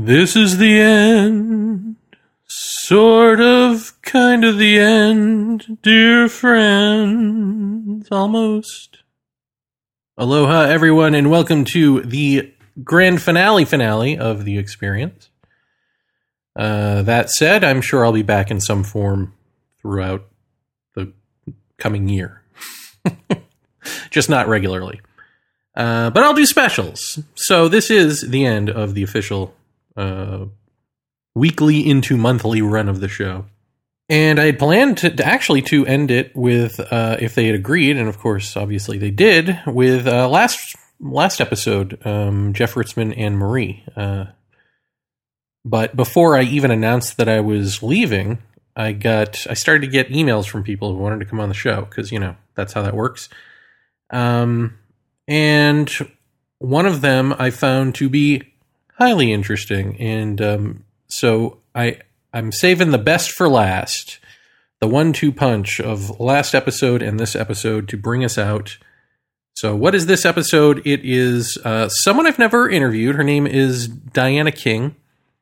This is the end, sort of, kind of the end, dear friends, almost. Aloha, everyone, and welcome to the grand finale of The Experience. That said, I'm sure I'll be back in some form throughout the coming year. Just not regularly. But I'll do specials. So this is the end of the official weekly into monthly run of the show. And I had planned to end it with, if they had agreed, and of course, obviously they did, with last episode, Jeff Ritzmann and Marie. But before I even announced that I was leaving, I started to get emails from people who wanted to come on the show, because, that's how that works. And one of them I found to be highly interesting, and so I'm saving the best for last, the 1-2 punch of last episode and this episode to bring us out. So what is this episode? It is someone I've never interviewed. Her name is Diana King.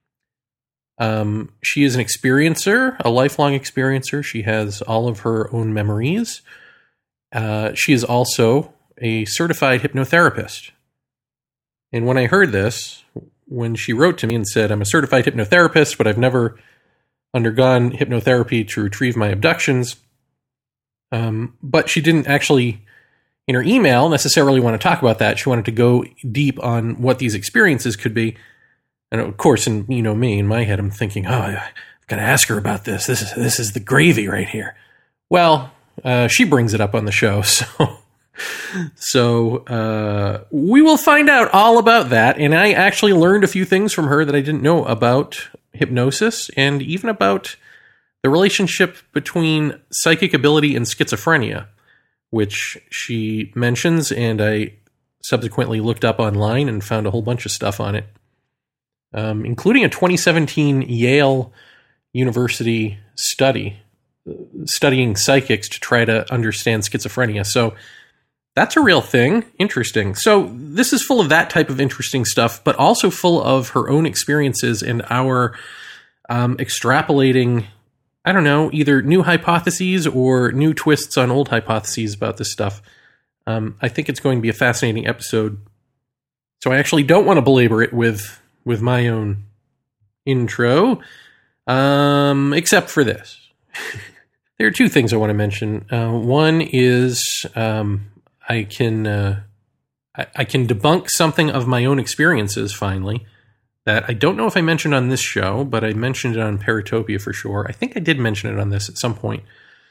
She is an experiencer, a lifelong experiencer. She has all of her own memories. She is also a certified hypnotherapist. And when I heard this, when she wrote to me and said, I'm a certified hypnotherapist, but I've never undergone hypnotherapy to retrieve my abductions. But she didn't actually, in her email, necessarily want to talk about that. She wanted to go deep on what these experiences could be. And of course, in me, in my head, I'm thinking, I've got to ask her about this. This is the gravy right here. Well, she brings it up on the show, So we will find out all about that. And I actually learned a few things from her that I didn't know about hypnosis, and even about the relationship between psychic ability and schizophrenia, which she mentions, and I subsequently looked up online and found a whole bunch of stuff on it, including a 2017 Yale University study studying psychics to try to understand schizophrenia. So that's a real thing. Interesting. So this is full of that type of interesting stuff, but also full of her own experiences and our extrapolating, I don't know, either new hypotheses or new twists on old hypotheses about this stuff. I think it's going to be a fascinating episode. So I actually don't want to belabor it with my own intro, except for this. There are two things I want to mention. One is I can debunk something of my own experiences, finally, that I don't know if I mentioned on this show, but I mentioned it on Paratopia for sure. I think I did mention it on this at some point.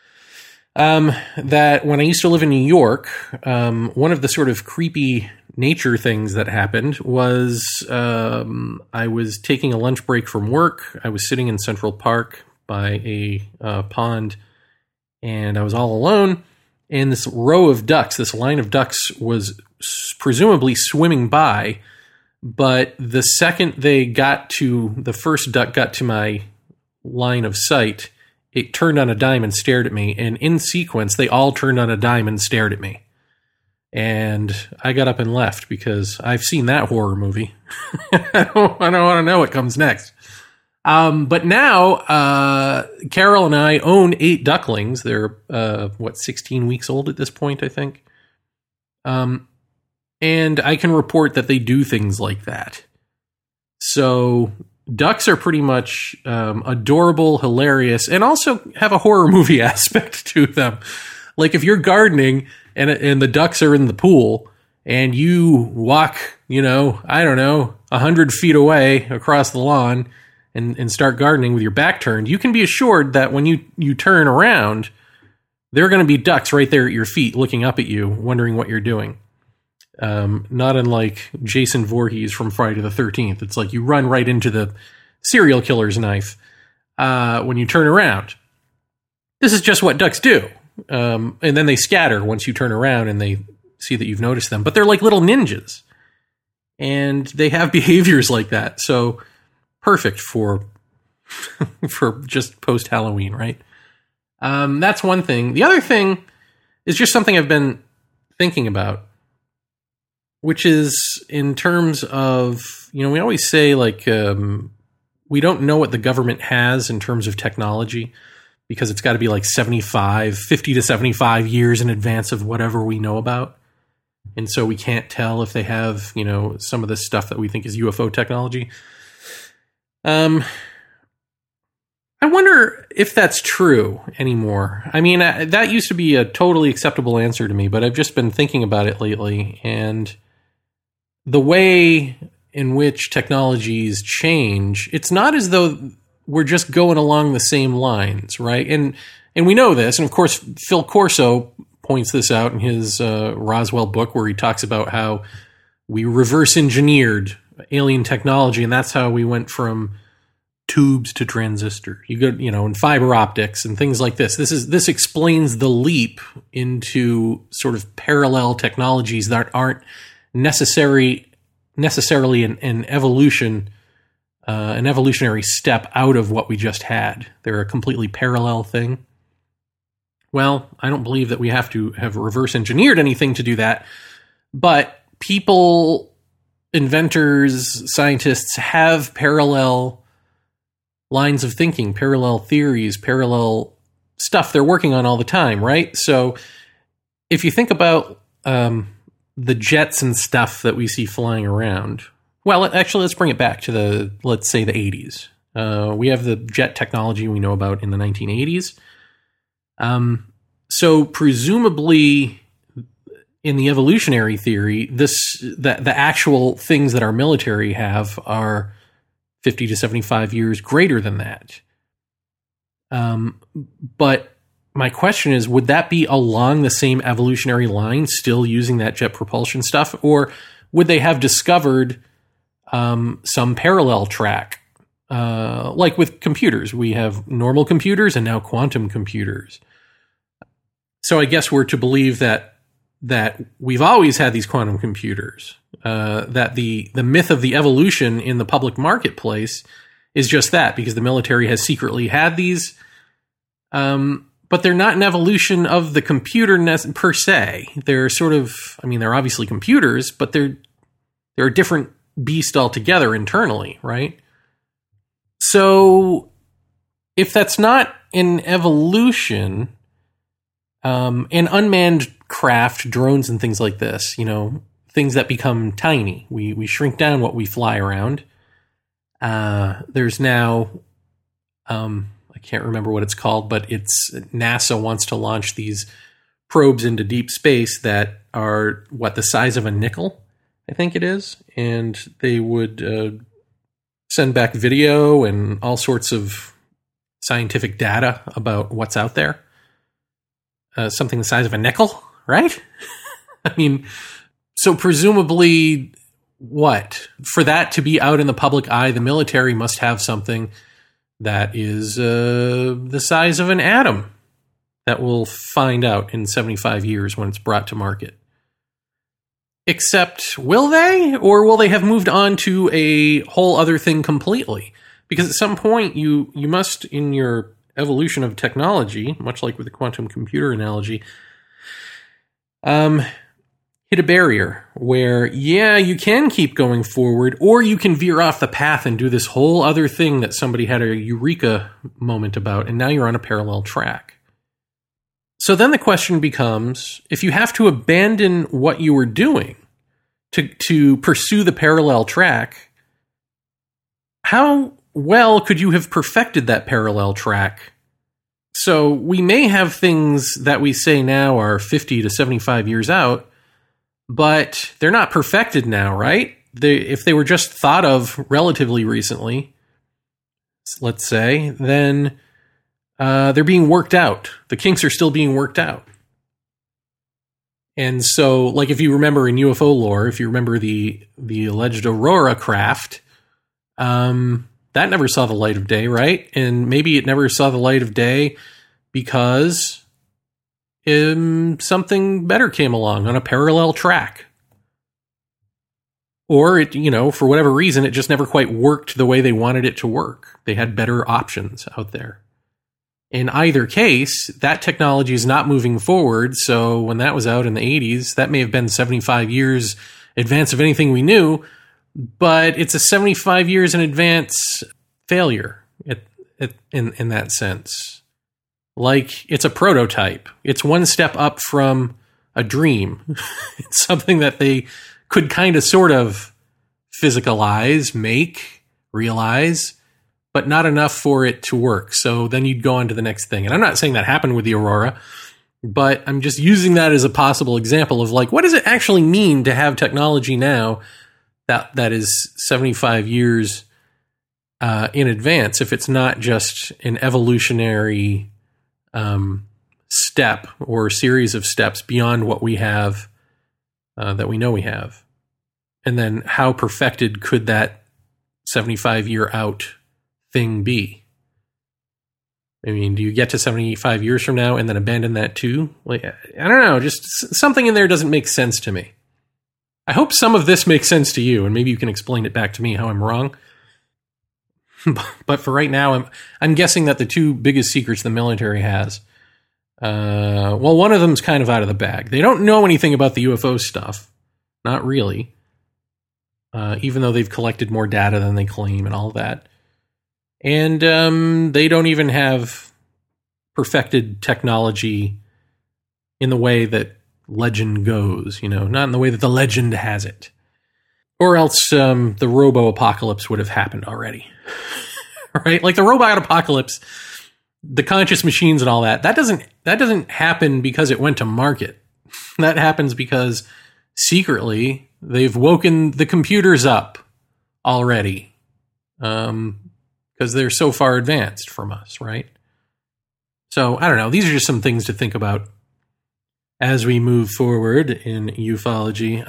That when I used to live in New York, one of the sort of creepy nature things that happened was I was taking a lunch break from work. I was sitting in Central Park by a pond, and I was all alone. And this row of ducks, this line of ducks, was presumably swimming by. But the second the first duck got to my line of sight, it turned on a dime and stared at me. And in sequence, they all turned on a dime and stared at me. And I got up and left because I've seen that horror movie. I don't want to know what comes next. But now, Carol and I own 8 ducklings. They're, 16 weeks old at this point, I think. And I can report that they do things like that. So ducks are pretty much adorable, hilarious, and also have a horror movie aspect to them. Like if you're gardening and the ducks are in the pool and you walk, 100 feet away across the lawn and start gardening with your back turned, you can be assured that when you turn around, there are going to be ducks right there at your feet looking up at you, wondering what you're doing. Not unlike Jason Voorhees from Friday the 13th. It's like you run right into the serial killer's knife when you turn around. This is just what ducks do. And then they scatter once you turn around and they see that you've noticed them. But they're like little ninjas. And they have behaviors like that. So perfect for just post-Halloween, right? That's one thing. The other thing is just something I've been thinking about. which is in terms of, we always say like, we don't know what the government has in terms of technology because it's got to be like 50 to 75 years in advance of whatever we know about. And so we can't tell if they have, some of this stuff that we think is UFO technology. I wonder if that's true anymore. I mean, that used to be a totally acceptable answer to me, but I've just been thinking about it lately. And the way in which technologies change, it's not as though we're just going along the same lines, right? And we know this. And of course, Phil Corso points this out in his Roswell book, where he talks about how we reverse engineered alien technology. And that's how we went from tubes to transistor. You go, in fiber optics and things like this. This explains the leap into sort of parallel technologies that aren't necessarily an evolution, an evolutionary step out of what we just had. They're a completely parallel thing. Well, I don't believe that we have to have reverse engineered anything to do that, but people, inventors, scientists have parallel lines of thinking, parallel theories, parallel stuff they're working on all the time, right? So if you think about the jets and stuff that we see flying around, well, actually, let's bring it back to let's say the 80s. We have the jet technology we know about in the 1980s. So presumably in the evolutionary theory, the actual things that our military have are 50 to 75 years greater than that. But my question is, would that be along the same evolutionary line, still using that jet propulsion stuff? Or would they have discovered some parallel track? Like with computers, we have normal computers and now quantum computers. So I guess we're to believe that we've always had these quantum computers, that the myth of the evolution in the public marketplace is just that, because the military has secretly had these, but they're not an evolution of the computer per se. They're sort of, they're obviously computers, but they're a different beast altogether internally, right? So if that's not an evolution, and unmanned craft, drones and things like this, things that become tiny. We shrink down what we fly around. There's now, I can't remember what it's called, but NASA wants to launch these probes into deep space that are the size of a nickel, I think it is. And they would send back video and all sorts of scientific data about what's out there. Something the size of a nickel, right? So presumably, for that to be out in the public eye, the military must have something that is the size of an atom that we'll find out in 75 years when it's brought to market. Except, will they? Or will they have moved on to a whole other thing completely? Because at some point, you must, in your evolution of technology, much like with the quantum computer analogy, hit a barrier where, you can keep going forward, or you can veer off the path and do this whole other thing that somebody had a eureka moment about, and now you're on a parallel track. So then the question becomes, if you have to abandon what you were doing to pursue the parallel track, how well could you have perfected that parallel track? So we may have things that we say now are 50 to 75 years out, but they're not perfected now, right? If they were just thought of relatively recently, let's say, then they're being worked out. The kinks are still being worked out. And so, like if you remember in UFO lore, if you remember the alleged Aurora craft, that never saw the light of day, right? And maybe it never saw the light of day because something better came along on a parallel track. Or it, for whatever reason, it just never quite worked the way they wanted it to work. They had better options out there. In either case, that technology is not moving forward. So when that was out in the 80s, that may have been 75 years advance of anything we knew, but it's a 75 years in advance failure in that sense. Like, it's a prototype. It's one step up from a dream. It's something that they could kind of sort of physicalize, make, realize, but not enough for it to work. So then you'd go on to the next thing. And I'm not saying that happened with the Aurora, but I'm just using that as a possible example of, like, what does it actually mean to have technology now that is 75 years in advance, if it's not just an evolutionary step or series of steps beyond what we have, that we know we have. And then how perfected could that 75-year out thing be? I mean, do you get to 75 years from now and then abandon that too? Like, I don't know, just something in there doesn't make sense to me. I hope some of this makes sense to you, and maybe you can explain it back to me how I'm wrong. But for right now, I'm guessing that the two biggest secrets the military has, well, one of them's kind of out of the bag. They don't know anything about the UFO stuff. Not really. Even though they've collected more data than they claim and all that. And they don't even have perfected technology in the way that legend goes, not in the way that the legend has it. Or else the robo-apocalypse would have happened already. Right? Like the robot apocalypse, the conscious machines and all that doesn't happen because it went to market. That happens because secretly they've woken the computers up already. Because they're so far advanced from us, right? So, I don't know. These are just some things to think about as we move forward in ufology.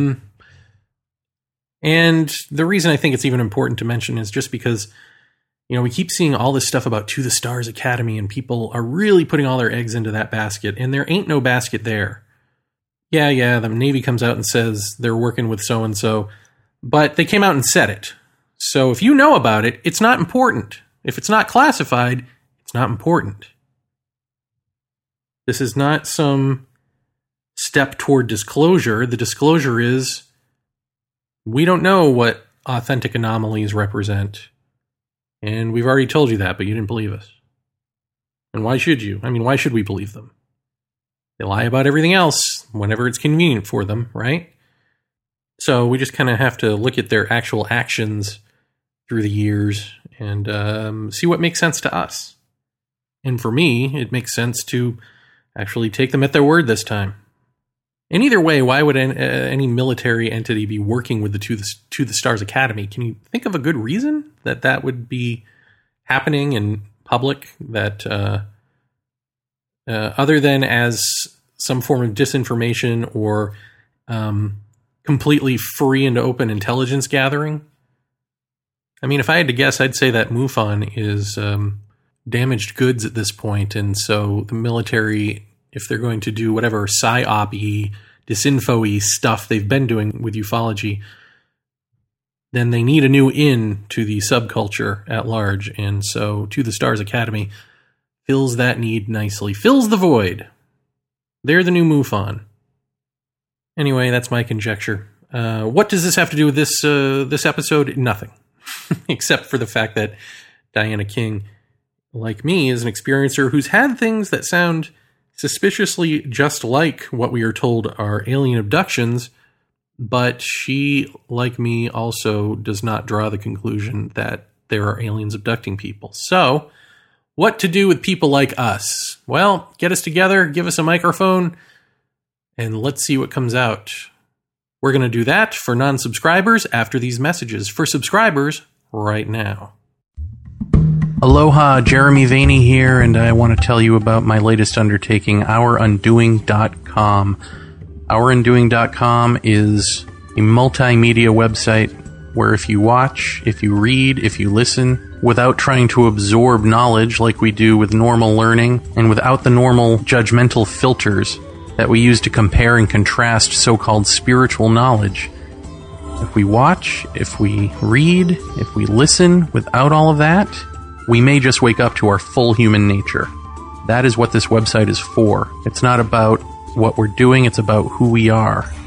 And the reason I think it's even important to mention is just because, we keep seeing all this stuff about To the Stars Academy, and people are really putting all their eggs into that basket, and there ain't no basket there. Yeah, the Navy comes out and says they're working with so-and-so, but they came out and said it. So if you know about it, it's not important. If it's not classified, it's not important. This is not some step toward disclosure. The disclosure is we don't know what authentic anomalies represent. And we've already told you that, but you didn't believe us. And why should you? I mean, why should we believe them? They lie about everything else whenever it's convenient for them, right? So we just kind of have to look at their actual actions through the years and see what makes sense to us. And for me, it makes sense to actually take them at their word this time. And either way, why would any military entity be working with the To the Stars Academy? Can you think of a good reason that would be happening in public, that other than as some form of disinformation or completely free and open intelligence gathering? I mean, if I had to guess, I'd say that MUFON is damaged goods at this point, and so the military, if they're going to do whatever psyop-y, disinfo-y stuff they've been doing with ufology, then they need a new in to the subculture at large, and so To the Stars Academy fills that need nicely, fills the void. They're the new MUFON. Anyway, that's my conjecture. What does this have to do with this episode? Nothing. Except for the fact that Diana King, like me, is an experiencer who's had things that sound suspiciously just like what we are told are alien abductions, but she, like me, also does not draw the conclusion that there are aliens abducting people. So, what to do with people like us? Well, get us together, give us a microphone, and let's see what comes out. We're going to do that for non-subscribers after these messages. For subscribers, right now. Aloha, Jeremy Vaeni here, and I want to tell you about my latest undertaking, OurUndoing.com. OurUndoing.com is a multimedia website where if you watch, if you read, if you listen, without trying to absorb knowledge like we do with normal learning, and without the normal judgmental filters that we use to compare and contrast so-called spiritual knowledge. If we watch, if we read, if we listen without all of that, we may just wake up to our full human nature. That is what this website is for. It's not about what we're doing, it's about who we are.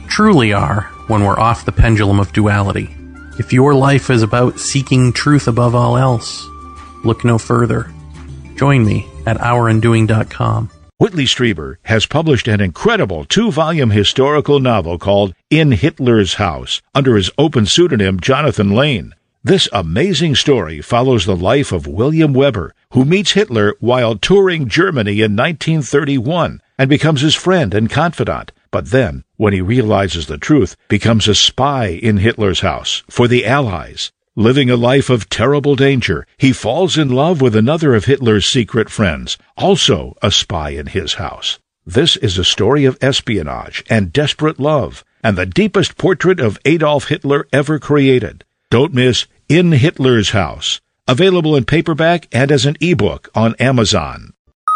truly are when we're off the pendulum of duality. If your life is about seeking truth above all else, look no further. Join me at ourandoing.com. Whitley Strieber has published an incredible 2-volume historical novel called In Hitler's House under his open pseudonym Jonathan Lane. This amazing story follows the life of William Weber, who meets Hitler while touring Germany in 1931 and becomes his friend and confidant. But then, when he realizes the truth, becomes a spy in Hitler's house for the Allies. Living a life of terrible danger, he falls in love with another of Hitler's secret friends, also a spy in his house. This is a story of espionage and desperate love, and the deepest portrait of Adolf Hitler ever created. Don't miss In Hitler's House, available in paperback and as an ebook on Amazon.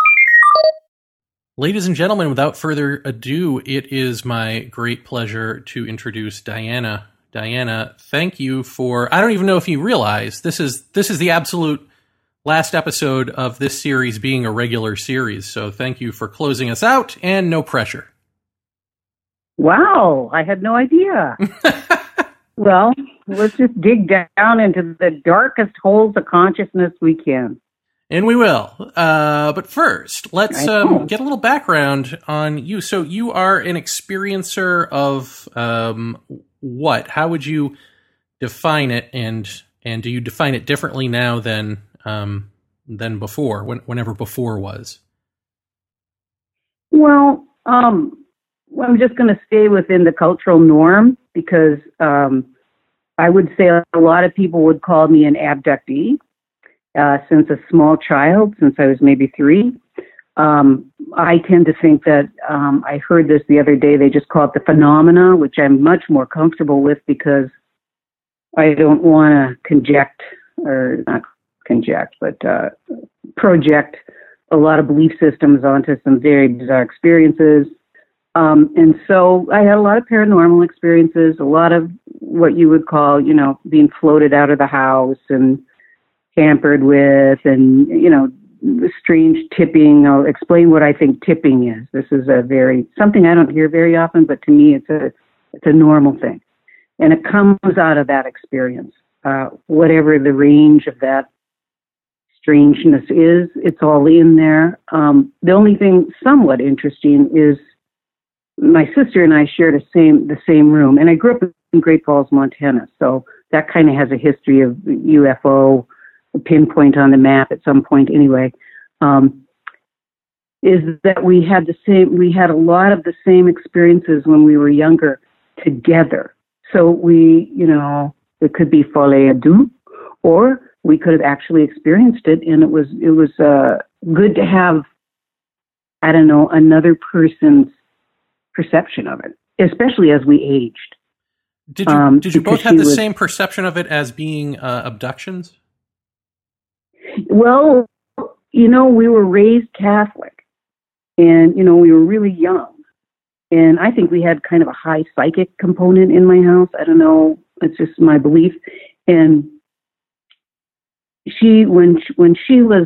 Ladies and gentlemen, without further ado, it is my great pleasure to introduce Diana. Diana, thank you for, I don't even know if you realize, this is the absolute last episode of this series being a regular series. So thank you for closing us out, and no pressure. Wow, I had no idea. Well, let's just dig down into the darkest holes of consciousness we can. And we will. But first, let's get a little background on you. So you are an experiencer of what? How would you define it? And do you define it differently now than before, whenever before was? Well, I'm just going to stay within the cultural norm because I would say a lot of people would call me an abductee. Since a small child, since I was maybe 3. I tend to think that, I heard this the other day, they just call it the phenomena, which I'm much more comfortable with because I don't want to project a lot of belief systems onto some very bizarre experiences. And so I had a lot of paranormal experiences, a lot of what you would call, being floated out of the house and tampered with, and strange tipping. I'll explain what I think tipping is. This is something I don't hear very often, but to me it's a normal thing, and it comes out of that experience. Whatever the range of that strangeness is, it's all in there. The only thing somewhat interesting is my sister and I shared the same room, and I grew up in Great Falls, Montana, so that kind of has a history of UFO. Pinpoint on the map at some point anyway, is that we had a lot of the same experiences when we were younger together. So it could be folie à deux, or we could have actually experienced it, and it was good to have, I don't know, another person's perception of it, especially as we aged. Did you both have the same perception of it as being abductions? Well, we were raised Catholic, and, we were really young. And I think we had kind of a high psychic component in my house. I don't know. It's just my belief. And when she was,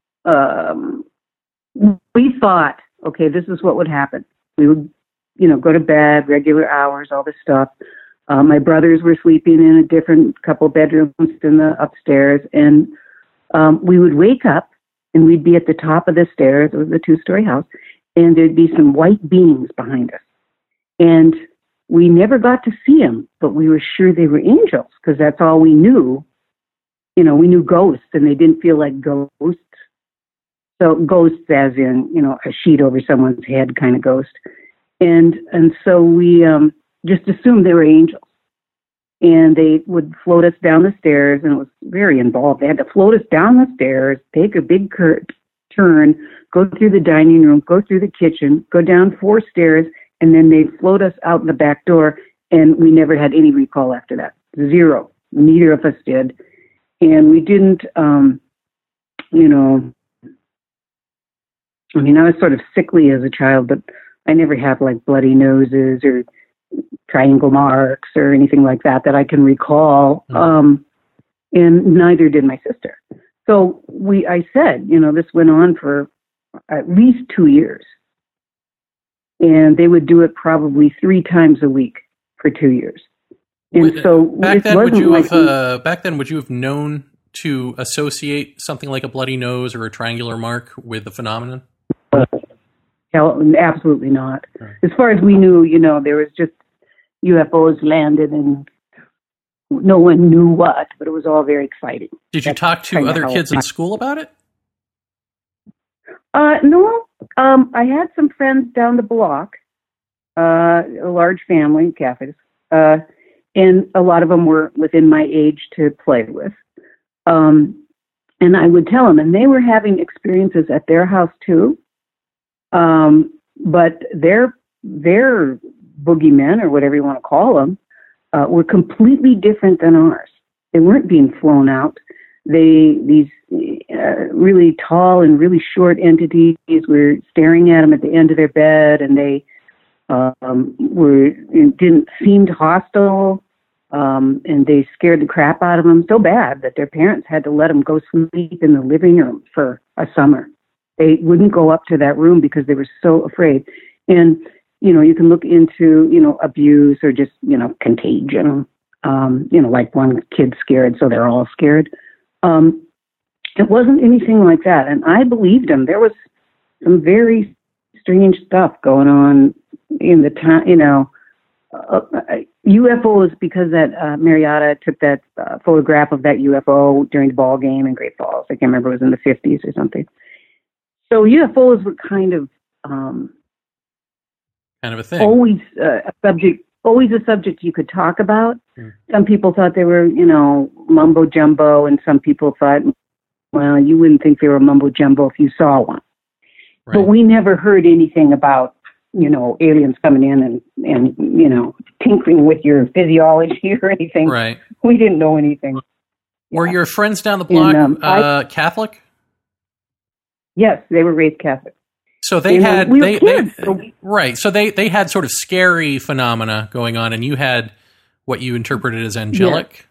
we thought, okay, this is what would happen. We would, go to bed, regular hours, all this stuff. My brothers were sleeping in a different couple bedrooms than the upstairs, and we would wake up and we'd be at the top of the stairs. It was a 2-story house, and there'd be some white beings behind us. And we never got to see them, but we were sure they were angels because that's all we knew. We knew ghosts, and they didn't feel like ghosts. So ghosts as in, a sheet over someone's head kind of ghost. And so we just assumed they were angels. And they would float us down the stairs, and it was very involved. They had to float us down the stairs, take a big turn, go through the dining room, go through the kitchen, go down 4 stairs, and then they'd float us out the back door, and we never had any recall after that. 0. Neither of us did. And we didn't, I was sort of sickly as a child, but I never had like bloody noses or triangle marks or anything like that I can recall. And neither did my sister. So I said, this went on for at least 2 years. and they would do it probably 3 times a week for 2 years. And so back then, would you have known to associate something like a bloody nose or a triangular mark with the phenomenon? Hell, absolutely not. Right. As far as we knew, there was just UFOs landed and no one knew what, but it was all very exciting. Did you talk to other kids in school about it? No. I had some friends down the block, a large family, Catholics, and a lot of them were within my age to play with. And I would tell them, and they were having experiences at their house too. But their boogeymen, or whatever you want to call them, were completely different than ours. They weren't being flown out. These really tall and really short entities were staring at them at the end of their bed, and they didn't seem hostile, and they scared the crap out of them so bad that their parents had to let them go sleep in the living room for a summer. They wouldn't go up to that room because they were so afraid. And you can look into abuse or just contagion. Like one kid scared, so they're all scared. It wasn't anything like that, and I believed him. There was some very strange stuff going on in the town. UFOs, because that Marietta took that photograph of that UFO during the ball game in Great Falls. I can't remember; it was in the 50s or something. So UFOs were kind of a thing. Always a subject you could talk about. Some people thought they were, mumbo jumbo, and some people thought, well, you wouldn't think they were mumbo jumbo if you saw one. Right. But we never heard anything about, aliens coming in and tinkering with your physiology or anything. Right. We didn't know anything. Were your friends down the block Catholic? Yes, they were raised Catholic. So they had right. So they had sort of scary phenomena going on, and you had what you interpreted as angelic.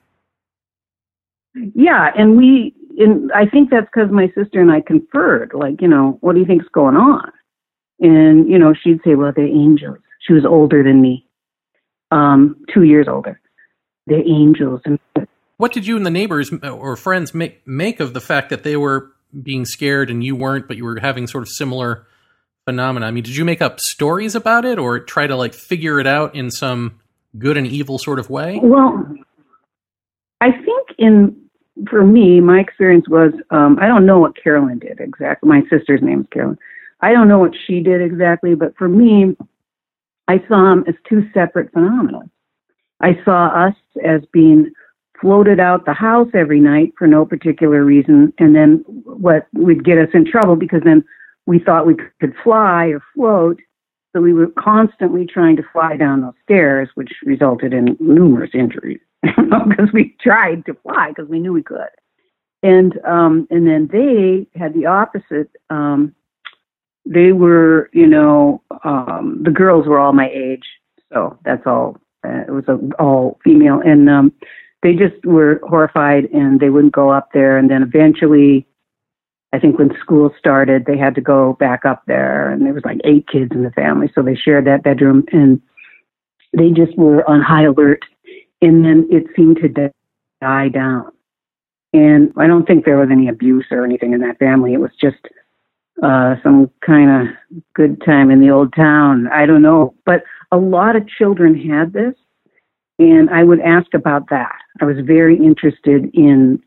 Yeah, and I think that's because my sister and I conferred. Like, what do you think's going on? And she'd say, "Well, they're angels." She was older than me, 2 years older. They're angels. And what did you and the neighbors or friends make of the fact that they were being scared and you weren't, but you were having sort of similar phenomena? I mean, did you make up stories about it or try to figure it out in some good and evil sort of way? Well, I think for me, my experience was, I don't know what Carolyn did exactly. My sister's name is Carolyn. I don't know what she did exactly, but for me, I saw them as 2 separate phenomena. I saw us as being floated out the house every night for no particular reason, and then what would get us in trouble because then we thought we could fly or float, so we were constantly trying to fly down those stairs, which resulted in numerous injuries because we tried to fly because we knew we could. And then they had the opposite. They were, the girls were all my age, so that's all. It was all female, and they just were horrified, and they wouldn't go up there. And then eventually, I think when school started, they had to go back up there, and there was 8 kids in the family, so they shared that bedroom, and they just were on high alert. And then it seemed to die down. And I don't think there was any abuse or anything in that family. It was just some kind of good time in the old town. I don't know. But a lot of children had this, and I would ask about that. I was very interested in,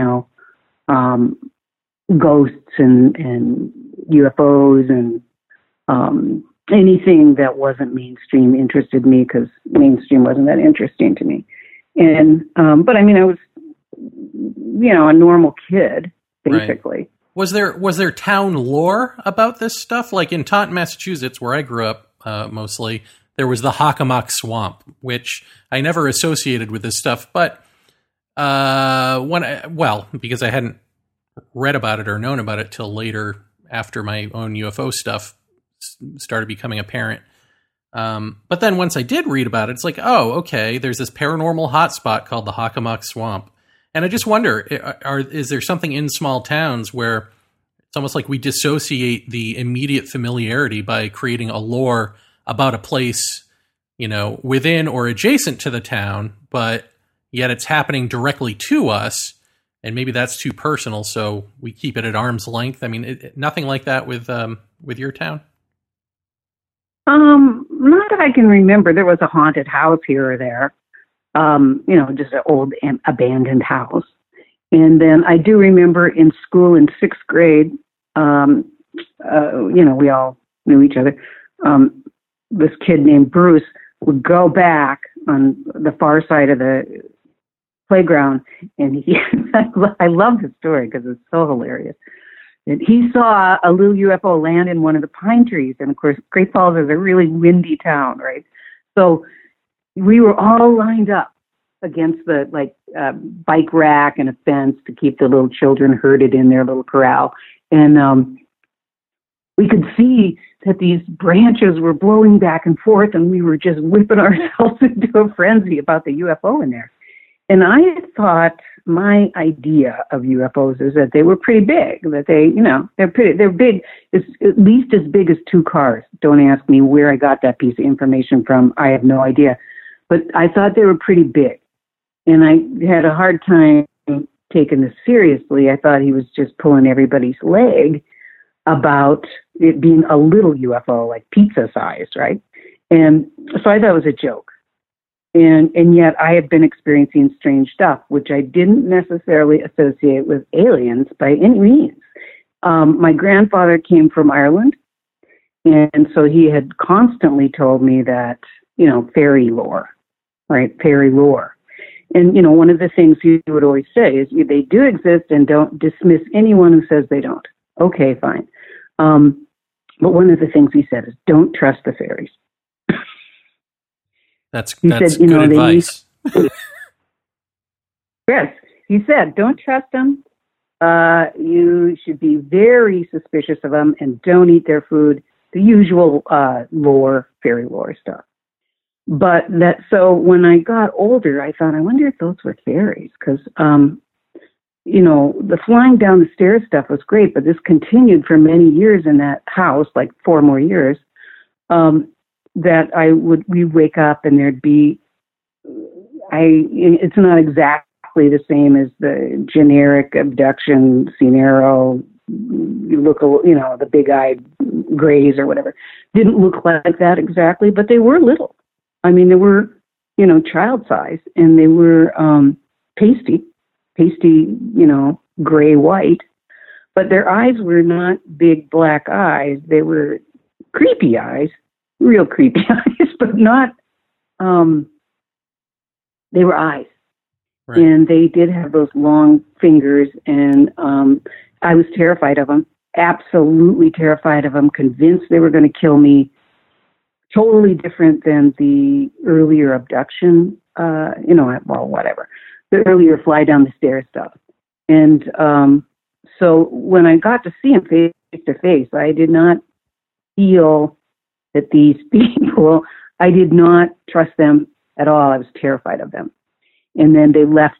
ghosts and UFOs and anything that wasn't mainstream interested me because mainstream wasn't that interesting to me. And but I mean, I was, a normal kid basically. Right. Was there town lore about this stuff? Like in Taunton, Massachusetts, where I grew up mostly, there was the Hockomock Swamp, which I never associated with this stuff. But because I hadn't read about it or known about it till later after my own UFO stuff started becoming apparent. But then once I did read about it, it's like, oh, okay, there's this paranormal hotspot called the Hockomock Swamp. And I just wonder, is there something in small towns where it's almost like we dissociate the immediate familiarity by creating a lore about a place, within or adjacent to the town, but yet it's happening directly to us. And maybe that's too personal, so we keep it at arm's length. I mean, nothing like that with your town? Not that I can remember. There was a haunted house here or there, just an old abandoned house. And then I do remember in school in sixth grade, we all knew each other. This kid named Bruce would go back on the far side of the playground, and I love the story because it's so hilarious. And he saw a little UFO land in one of the pine trees, and of course, Great Falls is a really windy town, right? So we were all lined up against the bike rack and a fence to keep the little children herded in their little corral, and we could see that these branches were blowing back and forth, and we were just whipping ourselves into a frenzy about the UFO in there. And I thought my idea of UFOs is that they were pretty big, that they're big, it's at least as big as two cars. Don't ask me where I got that piece of information from. I have no idea. But I thought they were pretty big. And I had a hard time taking this seriously. I thought he was just pulling everybody's leg about it being a little UFO, like pizza sized, right? And so I thought it was a joke. And yet I had been experiencing strange stuff, which I didn't necessarily associate with aliens by any means. My grandfather came from Ireland, and so he had constantly told me that, fairy lore, right? Fairy lore. And, one of the things he would always say is they do exist, and don't dismiss anyone who says they don't. Okay, fine. But one of the things he said is don't trust the fairies. That's good advice. Yes, he said, don't trust them. You should be very suspicious of them and don't eat their food. The usual fairy lore stuff. So when I got older, I thought, I wonder if those were fairies, because the flying down the stairs stuff was great, but this continued for many years in that house, like 4 more years. That we'd wake up and there'd be, it's not exactly the same as the generic abduction scenario. You look, the big-eyed grays or whatever. Didn't look like that exactly, but they were little. I mean, they were, child size, and they were pasty, gray-white. But their eyes were not big black eyes. They were creepy eyes. Real creepy eyes, but not, they were eyes. Right. And they did have those long fingers, and I was terrified of them, absolutely terrified of them, convinced they were going to kill me. Totally different than the earlier abduction, whatever. The earlier fly down the stairs stuff. And so when I got to see him face to face, I did not feel that these people, I did not trust them at all. I was terrified of them. And then they left,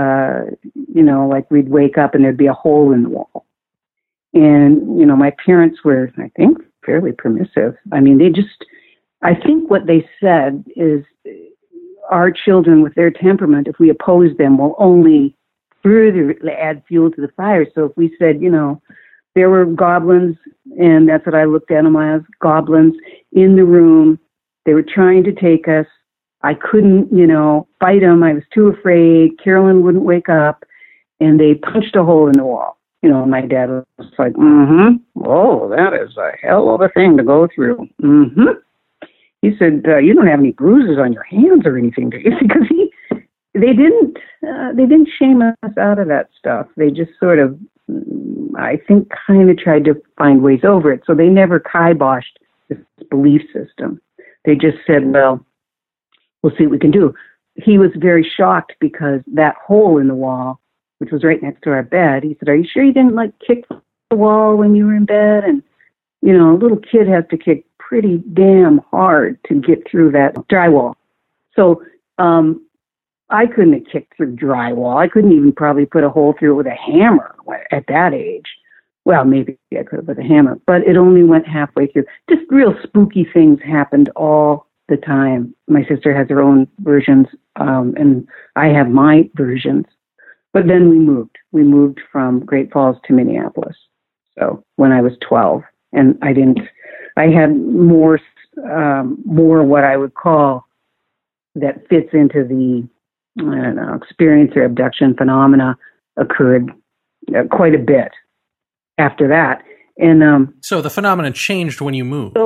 we'd wake up and there'd be a hole in the wall. And, my parents were, I think, fairly permissive. I mean, I think what they said is our children with their temperament, if we oppose them, will only further add fuel to the fire. So if we said, there were goblins, and that's what I looked at them as, goblins in the room. They were trying to take us. I couldn't, fight them. I was too afraid. Carolyn wouldn't wake up, and they punched a hole in the wall. My dad was like, oh, that is a hell of a thing to go through. He said, you don't have any bruises on your hands or anything, do you? Because they didn't shame us out of that stuff. They just sort of, I think, kind of tried to find ways over it. So they never kiboshed this belief system. They just said, well, we'll see what we can do. He was very shocked because that hole in the wall, which was right next to our bed, he said, are you sure you didn't kick the wall when you were in bed? And, a little kid has to kick pretty damn hard to get through that drywall. So I couldn't have kicked through drywall. I couldn't even probably put a hole through it with a hammer at that age. Well, maybe I could have with a hammer, but it only went halfway through. Just real spooky things happened all the time. My sister has her own versions, and I have my versions. But then we moved. We moved from Great Falls to Minneapolis. So when I was 12, and I had more what I would call that fits into the, I don't know, experience or abduction phenomena occurred quite a bit after that. And so the phenomenon changed when you moved.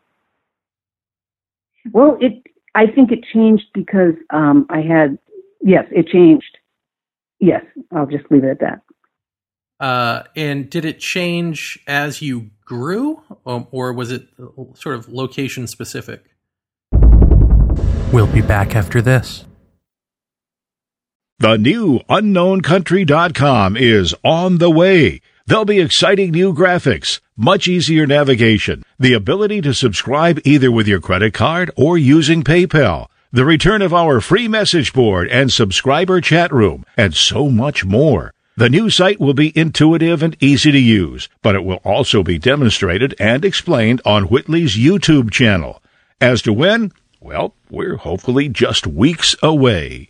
Well, I think it changed because it changed. Yes, I'll just leave it at that. And did it change as you grew, or was it sort of location specific? We'll be back after this. The new UnknownCountry.com is on the way. There'll be exciting new graphics, much easier navigation, the ability to subscribe either with your credit card or using PayPal, the return of our free message board and subscriber chat room, and so much more. The new site will be intuitive and easy to use, but it will also be demonstrated and explained on Whitley's YouTube channel. As to when, well, we're hopefully just weeks away.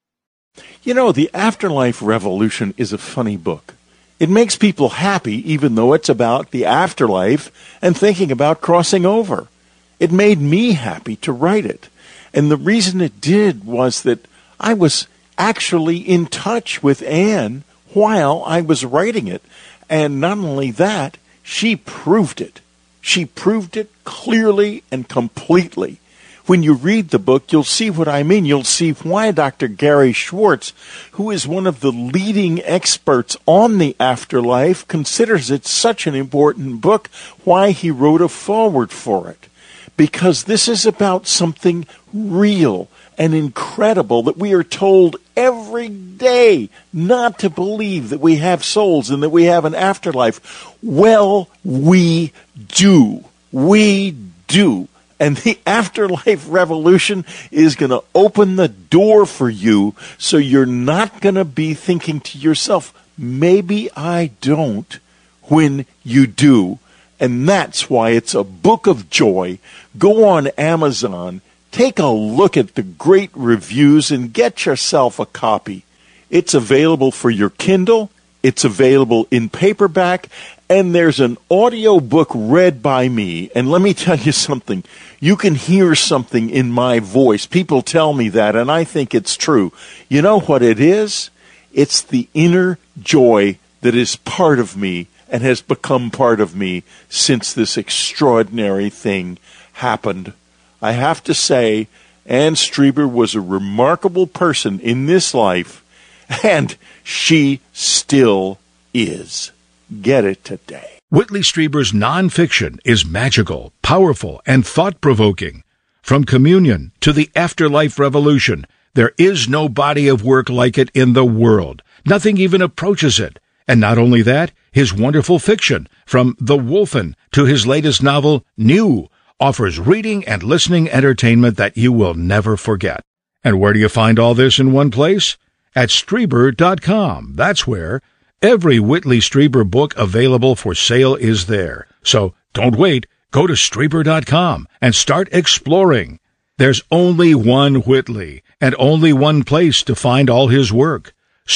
You know, The Afterlife Revolution is a funny book. It makes people happy even though it's about the afterlife and thinking about crossing over. It made me happy to write it. And the reason it did was that I was actually in touch with Anne while I was writing it. And not only that, she proved it. She proved it clearly and completely. When you read the book, you'll see what I mean. You'll see why Dr. Gary Schwartz, who is one of the leading experts on the afterlife, considers it such an important book, why he wrote a foreword for it. Because this is about something real and incredible that we are told every day not to believe that we have souls and that we have an afterlife. Well, we do. We do. And the Afterlife Revolution is going to open the door for you so you're not going to be thinking to yourself, maybe I don't, when you do. And that's why it's a book of joy. Go on Amazon, take a look at the great reviews, and get yourself a copy. It's available for your Kindle. It's available in paperback. And there's an audio book read by me. And let me tell you something. You can hear something in my voice. People tell me that, and I think it's true. You know what it is? It's the inner joy that is part of me and has become part of me since this extraordinary thing happened. I have to say, Anne Strieber was a remarkable person in this life, and she still is. Get it today. Whitley Strieber's nonfiction is magical, powerful, and thought-provoking. From Communion to The Afterlife Revolution, there is no body of work like it in the world. Nothing even approaches it. And not only that, his wonderful fiction, from The Wolfen to his latest novel, New, offers reading and listening entertainment that you will never forget. And where do you find all this in one place? At Strieber.com. That's where. Every Whitley Strieber book available for sale is there. So don't wait. Go to Strieber.com and start exploring. There's only one Whitley and only one place to find all his work.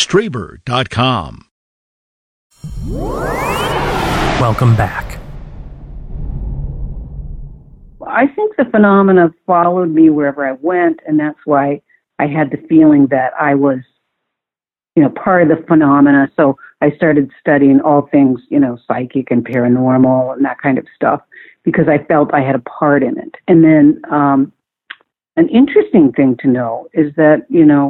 Strieber.com. Welcome back. I think the phenomena followed me wherever I went, and that's why I had the feeling that I was, part of the phenomena. So I started studying all things, psychic and paranormal and that kind of stuff, because I felt I had a part in it. And then an interesting thing to know is that,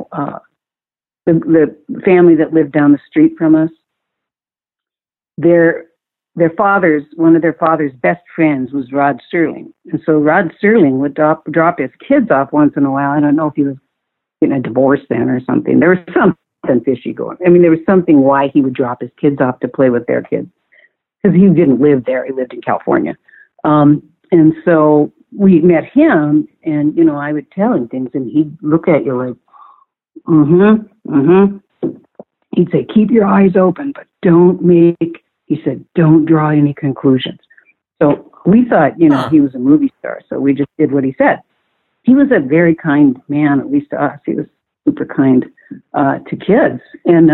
the family that lived down the street from us, their fathers, one of their father's best friends was Rod Serling. And so Rod Serling would drop his kids off once in a while. I don't know if he was getting a divorce then or something. There was something fishy going. I mean, there was something why he would drop his kids off to play with their kids, because he didn't live there. He lived in California. And so we met him, and, I would tell him things, and he'd look at you like, He'd say, keep your eyes open, but don't make He said, don't draw any conclusions. So we thought, he was a movie star, so we just did what he said. He was a very kind man, at least to us. He was super kind to kids. And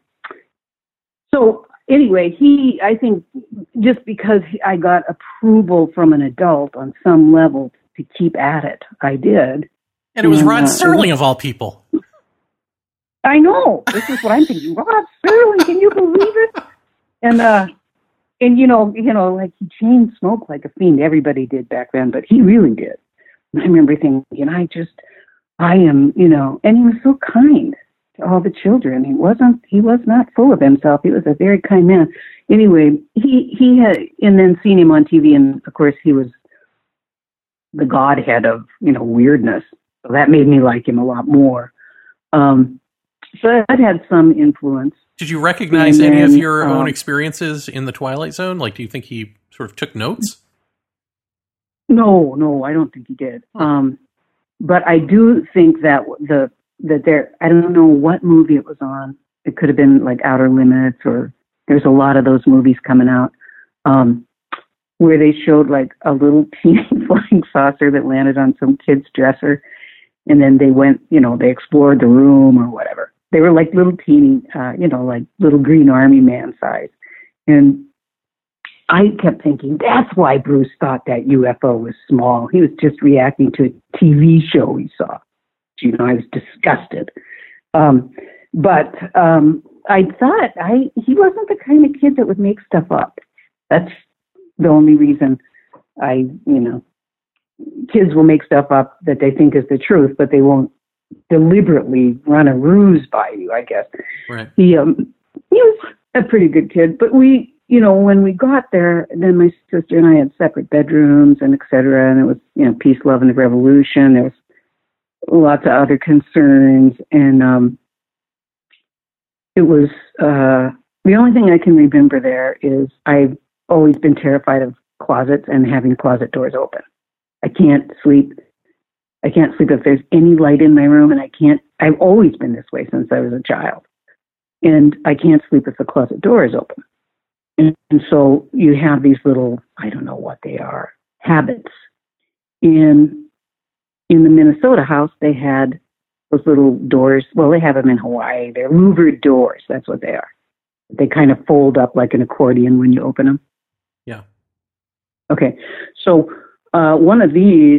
so anyway, I think just because I got approval from an adult on some level to keep at it, I did. And it was Rod Serling of all people. I know. This is what I'm thinking. Rod Serling, can you believe it? And like he chain smoked like a fiend. Everybody did back then, but he really did. And I remember thinking, I am, and he was so kind to all the children. He was not full of himself. He was a very kind man. Anyway, he had, and then seen him on TV, and of course he was the godhead of, weirdness. So that made me like him a lot more. So that had some influence. Did you recognize any of your own experiences in the Twilight Zone? Like, do you think he sort of took notes? No, I don't think he did. But I do think that I don't know what movie it was on. It could have been like Outer Limits, or there's a lot of those movies coming out where they showed like a little teeny flying saucer that landed on some kid's dresser, and then they went, they explored the room or whatever. They were like little teeny, like little Green Army man size. And I kept thinking, that's why Bruce thought that UFO was small. He was just reacting to a TV show he saw. I was disgusted. But I thought he wasn't the kind of kid that would make stuff up. That's the only reason kids will make stuff up that they think is the truth, but they won't deliberately run a ruse by you, I guess. Right. He was a pretty good kid, but we, when we got there, then my sister and I had separate bedrooms and et cetera, and it was, peace, love, and the revolution. There was lots of other concerns, and it was, the only thing I can remember there is I've always been terrified of closets and having closet doors open. I can't sleep if there's any light in my room, and I've always been this way since I was a child. And I can't sleep if the closet door is open. And so you have these little, I don't know what they are, habits. In the Minnesota house, they had those little doors. Well, they have them in Hawaii. They're louvered doors. That's what they are. They kind of fold up like an accordion when you open them. Yeah. Okay. So one of these,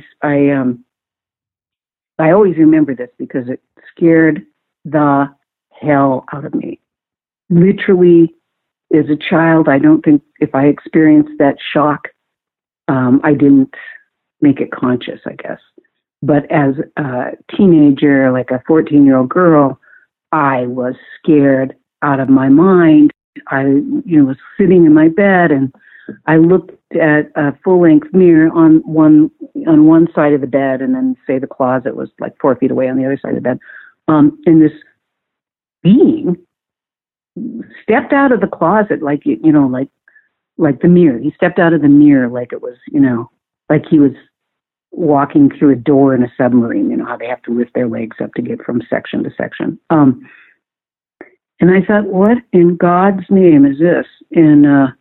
I always remember this because it scared the hell out of me. Literally, as a child, I don't think if I experienced that shock, I didn't make it conscious, I guess. But as a teenager, like a 14-year-old girl, I was scared out of my mind. I, was sitting in my bed, and I looked at a full-length mirror on one side of the bed, and then say the closet was like 4 feet away on the other side of the bed. And this being stepped out of the closet like the mirror. He stepped out of the mirror like it was, like he was walking through a door in a submarine. How they have to lift their legs up to get from section to section. And I thought, what in God's name is this? And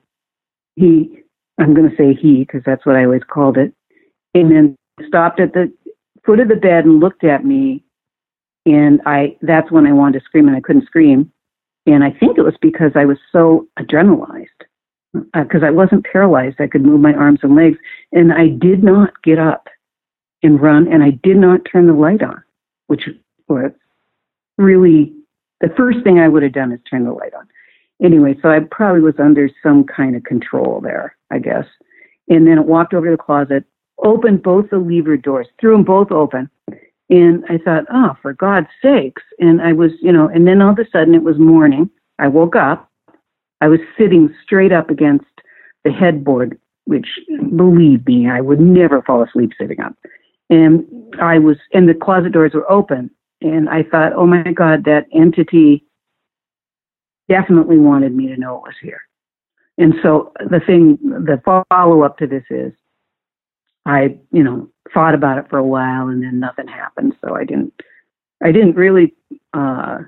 I'm going to say he, because that's what I always called it, and then stopped at the foot of the bed and looked at me. And that's when I wanted to scream, and I couldn't scream. And I think it was because I was so adrenalized, because I wasn't paralyzed. I could move my arms and legs, and I did not get up and run, and I did not turn the light on, which was really the first thing I would have done is turn the light on. Anyway, so I probably was under some kind of control there, I guess. And then it walked over to the closet, opened both the lever doors, threw them both open. And I thought, oh, for God's sakes. And I was, and then all of a sudden it was morning. I woke up. I was sitting straight up against the headboard, which, believe me, I would never fall asleep sitting up. And and the closet doors were open. And I thought, oh my God, that entity definitely wanted me to know it was here. And so the follow-up to this is, I, thought about it for a while, and then nothing happened. So I didn't really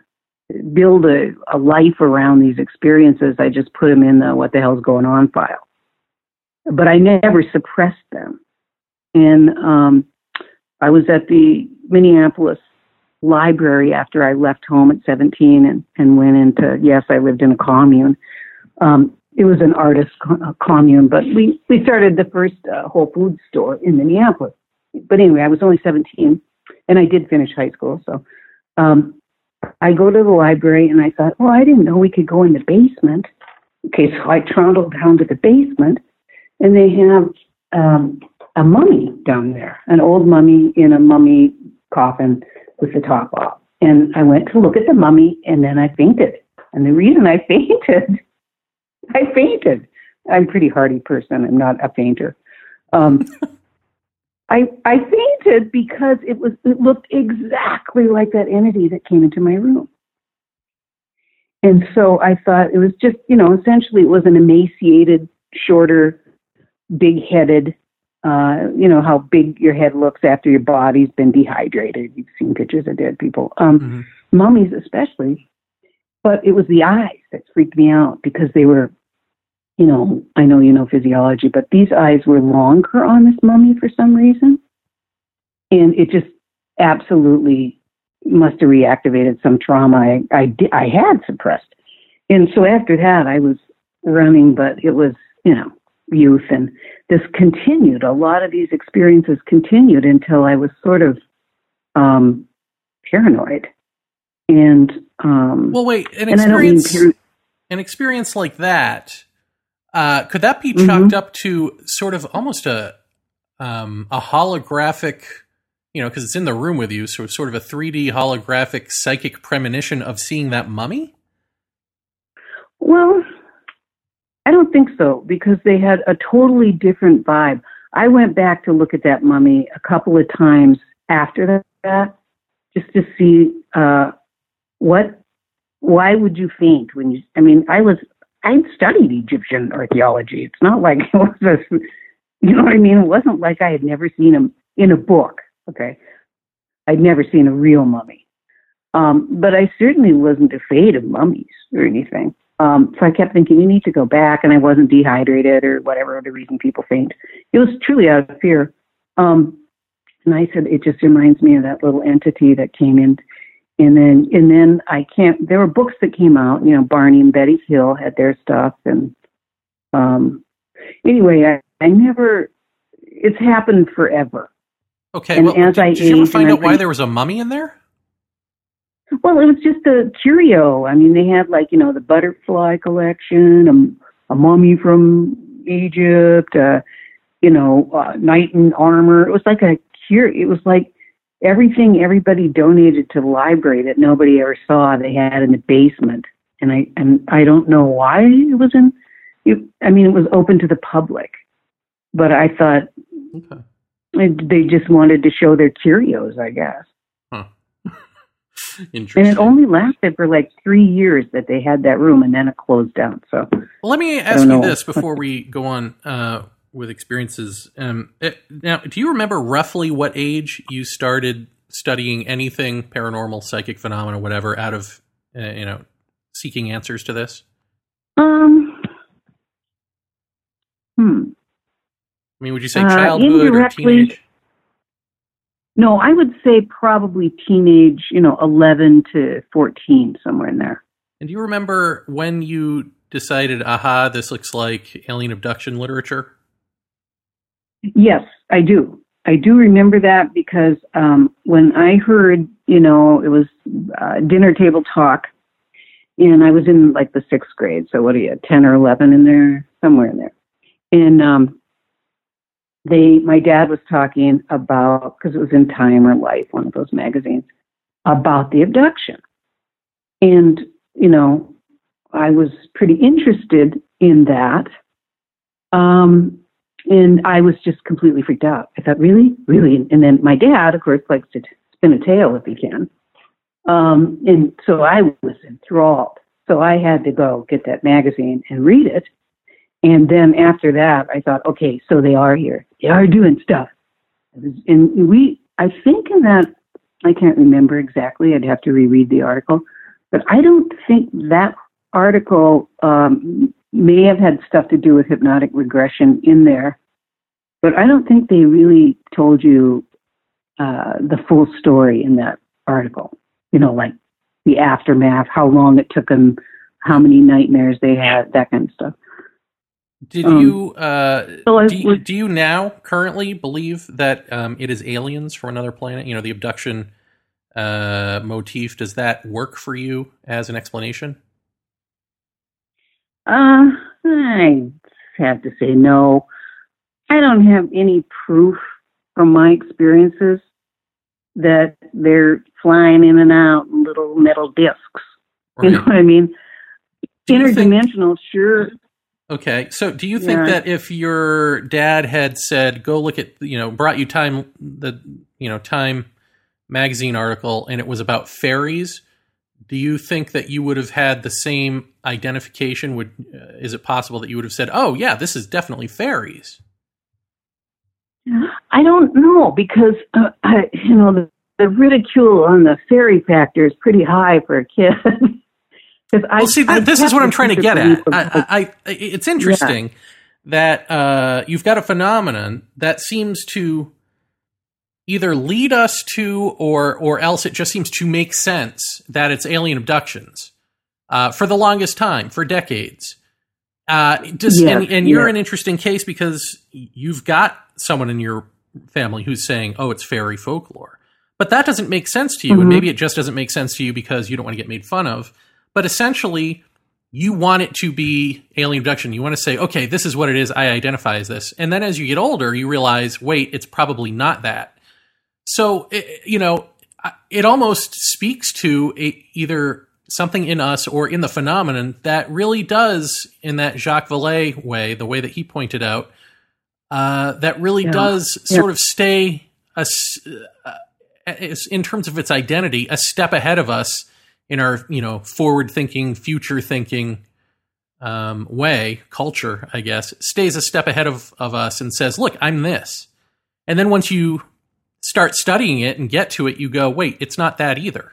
build a life around these experiences. I just put them in the what the hell's going on file. But I never suppressed them. And I was at the Minneapolis library after I left home at 17 and went into, yes, I lived in a commune. It was an artist commune, but we started the first Whole Foods store in Minneapolis. But anyway, I was only 17, and I did finish high school. So I go to the library, and I thought, well, I didn't know we could go in the basement. Okay, so I trundled down to the basement, and they have a mummy down there, an old mummy in a mummy coffin with the top off. And I went to look at the mummy, and then I fainted. And the reason I fainted, I'm a pretty hardy person. I'm not a fainter. I fainted because it looked exactly like that entity that came into my room. And so I thought it was just, essentially it was an emaciated, shorter, big-headed, how big your head looks after your body's been dehydrated. You've seen pictures of dead people, mummies especially. But it was the eyes that freaked me out because they were, I know you know physiology, but these eyes were longer on this mummy for some reason. And it just absolutely must have reactivated some trauma I had suppressed. And so after that, I was running, but it was, youth. And this continued. A lot of these experiences continued until I was sort of paranoid. And well, wait, an experience like that, could that be chalked up to sort of almost a holographic, because it's in the room with you, so sort of a 3D holographic psychic premonition of seeing that mummy? Well, I don't think so, because they had a totally different vibe. I went back to look at that mummy a couple of times after that, just to see why would you faint when you, I'd studied Egyptian archaeology. It's not like it was it wasn't like I had never seen him in a book. Okay. I'd never seen a real mummy. But I certainly wasn't afraid of mummies or anything. So I kept thinking, you need to go back, and I wasn't dehydrated or whatever the reason people faint. It was truly out of fear. And I said, it just reminds me of that little entity that came in. And then there were books that came out, Barney and Betty Hill had their stuff. And anyway, I never, it's happened forever. Okay, well, did you ever find out why there was a mummy in there? Well, it was just a curio. They had the butterfly collection, a mummy from Egypt, knight in armor. It was like it was like everything everybody donated to the library that nobody ever saw, they had in the basement. And I don't know why it was it was open to the public, but I thought they just wanted to show their curios, I guess. Huh. Interesting. And it only lasted for 3 years that they had that room, and then it closed down. So let me ask you this before we go on with experiences. Now, do you remember roughly what age you started studying anything paranormal, psychic phenomena, whatever, out of seeking answers to this? Would you say childhood or teenage? No, I would say probably teenage, 11 to 14, somewhere in there. And do you remember when you decided, this looks like alien abduction literature? Yes, I do. I do remember that because when I heard, it was dinner table talk, and I was in the 6th grade. So what are you, 10 or 11 in there? Somewhere in there. And my dad was talking about, because it was in Time or Life, one of those magazines, about the abduction. And, I was pretty interested in that. And I was just completely freaked out. I thought, really? Really? And then my dad, of course, likes to spin a tale if he can. And so I was enthralled. So I had to go get that magazine and read it. And then after that, I thought, okay, so they are here. They are doing stuff. And I think in that, I can't remember exactly. I'd have to reread the article. But I don't think that article may have had stuff to do with hypnotic regression in there, but I don't think they really told you the full story in that article. Like the aftermath, how long it took them, how many nightmares they had, that kind of stuff. Did you do you now currently believe that it is aliens from another planet? The abduction motif. Does that work for you as an explanation? I have to say no. I don't have any proof from my experiences that they're flying in and out in little metal discs. Right. You know what I mean? Interdimensional, sure. Okay, so do you think that if your dad had said, "Go look at," brought you Time magazine article, and it was about fairies, do you think that you would have had the same identification? Is it possible that you would have said, "Oh, yeah, this is definitely fairies"? I don't know, because the ridicule on the fairy factor is pretty high for a kid. This is what I'm trying to get at. It's interesting that you've got a phenomenon that seems to either lead us to, or else it just seems to make sense that it's alien abductions for the longest time, for decades. You're an interesting case because you've got someone in your family who's saying, "Oh, it's fairy folklore," but that doesn't make sense to you, and maybe it just doesn't make sense to you because you don't want to get made fun of. But essentially, you want it to be alien abduction. You want to say, "Okay, this is what it is. I identify as this," and then as you get older, you realize, "Wait, it's probably not that." So it almost speaks to either something in us or in the phenomenon that really does, in that Jacques Vallée way, the way that he pointed out, that really does sort of stay in terms of its identity, a step ahead of us in our, forward-thinking, future-thinking way. Culture, I guess, stays a step ahead of us and says, "Look, I'm this." And then once you start studying it and get to it, you go, "Wait, it's not that either."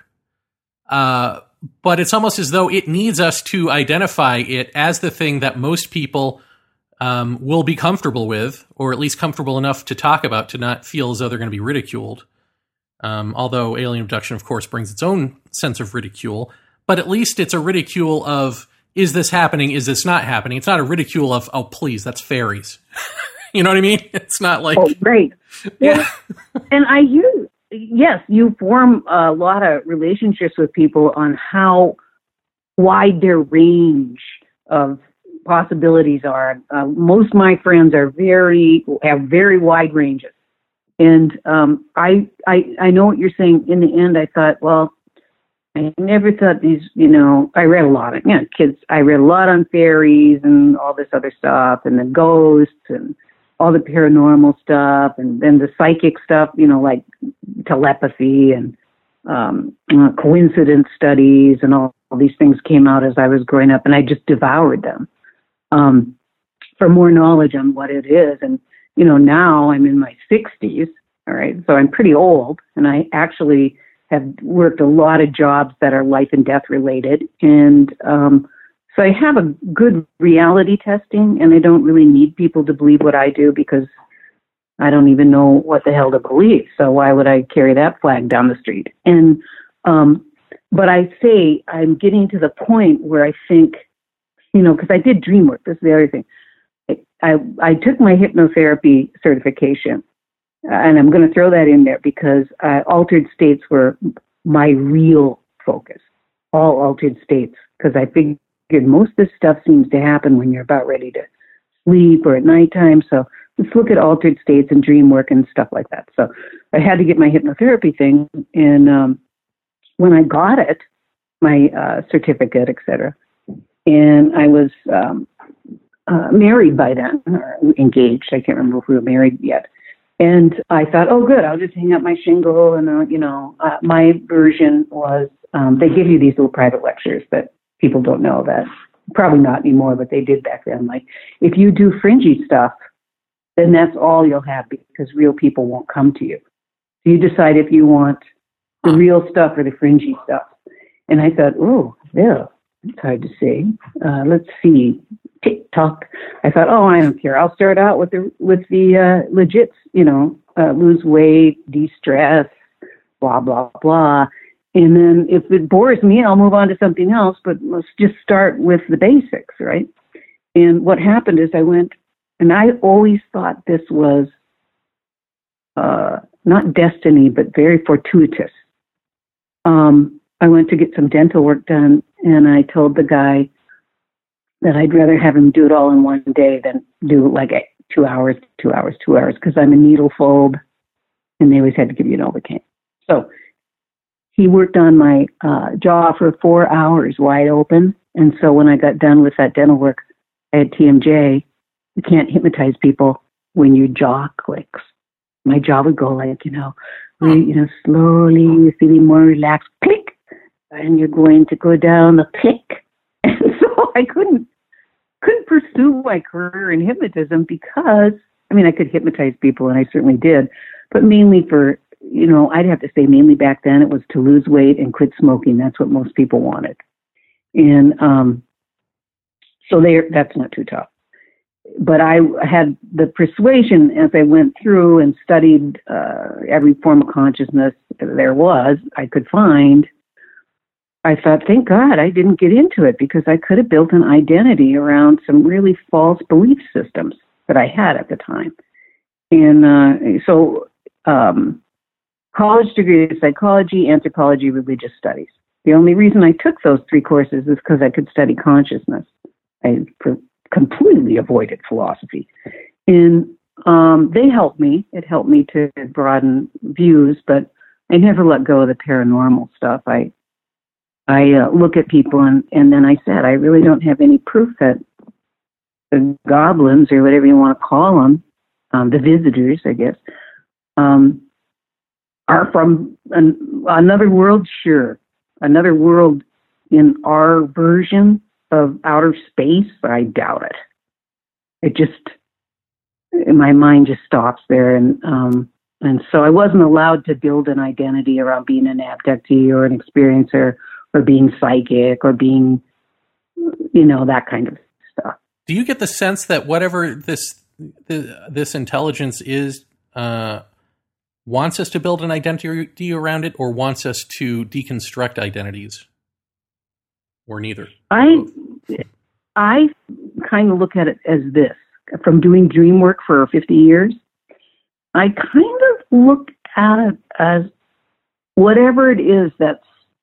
But it's almost as though it needs us to identify it as the thing that most people will be comfortable with, or at least comfortable enough to talk about, to not feel as though they're going to be ridiculed. Although alien abduction, of course, brings its own sense of ridicule, but at least it's a ridicule of, is this happening? Is this not happening? It's not a ridicule of, "Oh, please, that's fairies." You know what I mean? It's not like... Oh, great. Yeah. And I hear, yes, you form a lot of relationships with people on how wide their range of possibilities are. Most of my friends have very wide ranges. And I know what you're saying. In the end, I thought, well, I never thought these, I read a lot of, kids, I read a lot on fairies and all this other stuff, and the ghosts and all the paranormal stuff, and then the psychic stuff, like telepathy and coincidence studies, and all these things came out as I was growing up, and I just devoured them for more knowledge on what it is. And now I'm in my 60s, all right, so I'm pretty old, and I actually have worked a lot of jobs that are life and death related, and so I have a good reality testing, and I don't really need people to believe what I do, because I don't even know what the hell to believe, so why would I carry that flag down the street? And but I say I'm getting to the point where I think, because I did dream work, this is the other thing. I took my hypnotherapy certification, and I'm going to throw that in there because altered states were my real focus, all altered states, because I figured most of this stuff seems to happen when you're about ready to sleep or at nighttime. So let's look at altered states and dream work and stuff like that. So I had to get my hypnotherapy thing, and when I got it, my certificate, etc., and I was married by then, or engaged. I can't remember if we were married yet. And I thought, oh, good, I'll just hang up my shingle. And, my version was, they give you these little private lectures that people don't know that, probably not anymore, but they did back then. Like, if you do fringy stuff, then that's all you'll have, because real people won't come to you. So you decide if you want the real stuff or the fringy stuff. And I thought, oh, yeah, it's hard to say. Let's see, TikTok. I thought, oh, I don't care. I'll start out with the legit, lose weight, de-stress, blah, blah, blah. And then if it bores me, I'll move on to something else, but let's just start with the basics, right? And what happened is I went, and I always thought this was not destiny, but very fortuitous. I went to get some dental work done, and I told the guy that I'd rather have him do it all in one day than do like 2 hours, because I'm a needle phobe, and they always had to give you Novocaine. So he worked on my jaw for 4 hours wide open, and so when I got done with that dental work, I had TMJ. You can't hypnotize people when your jaw clicks. My jaw would go like, slowly, you're feeling more relaxed, click, and you're going to go down the click. And so I couldn't pursue my career in hypnotism because, I could hypnotize people, and I certainly did, but mainly for, I'd have to say mainly back then it was to lose weight and quit smoking. That's what most people wanted. And so that's not too tough. But I had the persuasion as I went through and studied every form of consciousness I could find. I thought, thank God I didn't get into it, because I could have built an identity around some really false belief systems that I had at the time. And so college degree is psychology, anthropology, religious studies. The only reason I took those 3 courses is because I could study consciousness. I completely avoided philosophy. And they helped me. It helped me to broaden views, but I never let go of the paranormal stuff. I look at people, and then I said, I really don't have any proof that the goblins, or whatever you want to call them, the visitors, I guess, are from another world. Sure, another world in our version of outer space, but I doubt it. It just, my mind just stops there, and so I wasn't allowed to build an identity around being an abductee or an experiencer or being psychic or being, that kind of stuff. Do you get the sense that whatever this intelligence is wants us to build an identity around it, or wants us to deconstruct identities? Or neither? I kind of look at it as this. From doing dream work for 50 years, I kind of look at it as whatever it is that's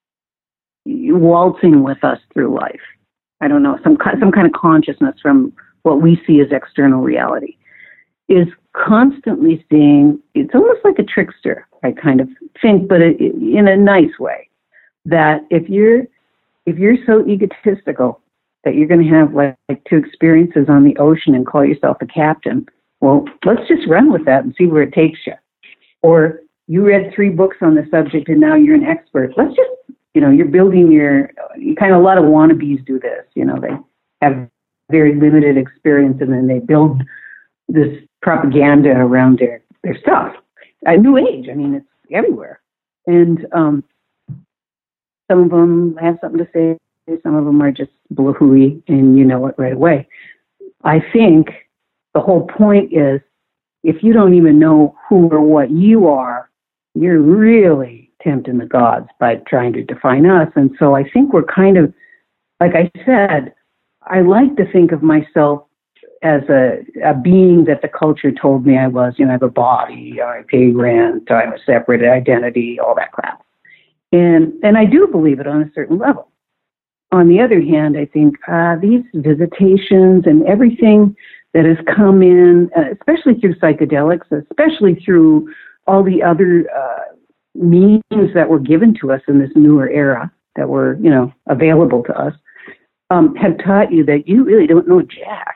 waltzing with us through life. I don't know, some kind of consciousness from what we see as external reality is constantly seeing. It's almost like a trickster, I kind of think, but in a nice way. That if you're so egotistical that you're going to have like 2 experiences on the ocean and call yourself a captain, well, let's just run with that and see where it takes you. Or you read 3 books on the subject and now you're an expert. Let's just, you're building a lot of wannabes do this. They have very limited experience, and then they build this propaganda around their stuff. New Age, it's everywhere. And some of them have something to say. Some of them are just blahooey, and you know it right away. I think the whole point is, if you don't even know who or what you are, you're really tempting the gods by trying to define us. And so I think we're kind of, like I said, I like to think of myself as a being that the culture told me I was. I have a body, I pay rent, I have a separate identity, all that crap. And I do believe it on a certain level. On the other hand, I think these visitations and everything that has come in, especially through psychedelics, especially through all the other means that were given to us in this newer era that were, available to us, have taught you that you really don't know Jack.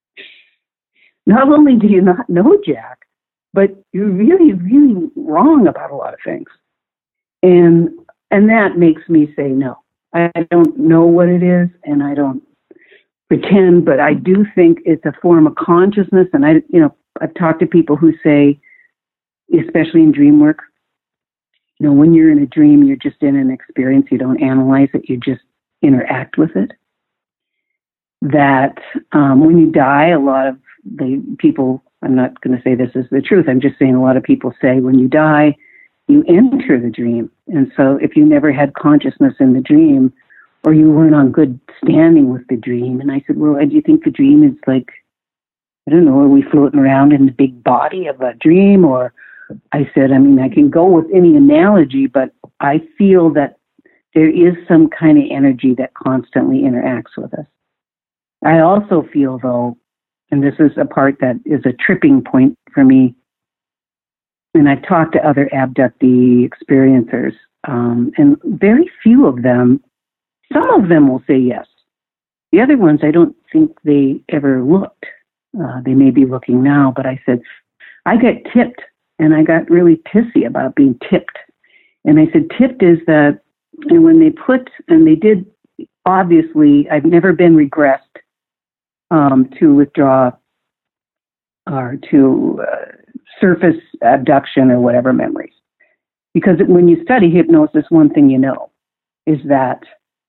Not only do you not know Jack, but you're really, really wrong about a lot of things. And that makes me say no. I don't know what it is, and I don't pretend, but I do think it's a form of consciousness. And I've talked to people who say, especially in dream work, when you're in a dream, you're just in an experience. You don't analyze it. You just interact with it. That when you die, a lot of the people, I'm not going to say this is the truth, I'm just saying a lot of people say when you die, you enter the dream. And so if you never had consciousness in the dream, or you weren't on good standing with the dream, and I said, well, do you think the dream is like, I don't know, are we floating around in the big body of a dream? Or I said, I mean, I can go with any analogy, but I feel that there is some kind of energy that constantly interacts with us. I also feel, though, and this is a part that is a tripping point for me, and I've talked to other abductee experiencers, and very few of them, some of them will say yes. The other ones, I don't think they ever looked. They may be looking now, but I said, I got tipped, and I got really pissy about being tipped. And I said, tipped is that, and when they put, and they did, obviously, I've never been regressed to withdraw or to surface abduction or whatever memories. Because when you study hypnosis, one thing you know is that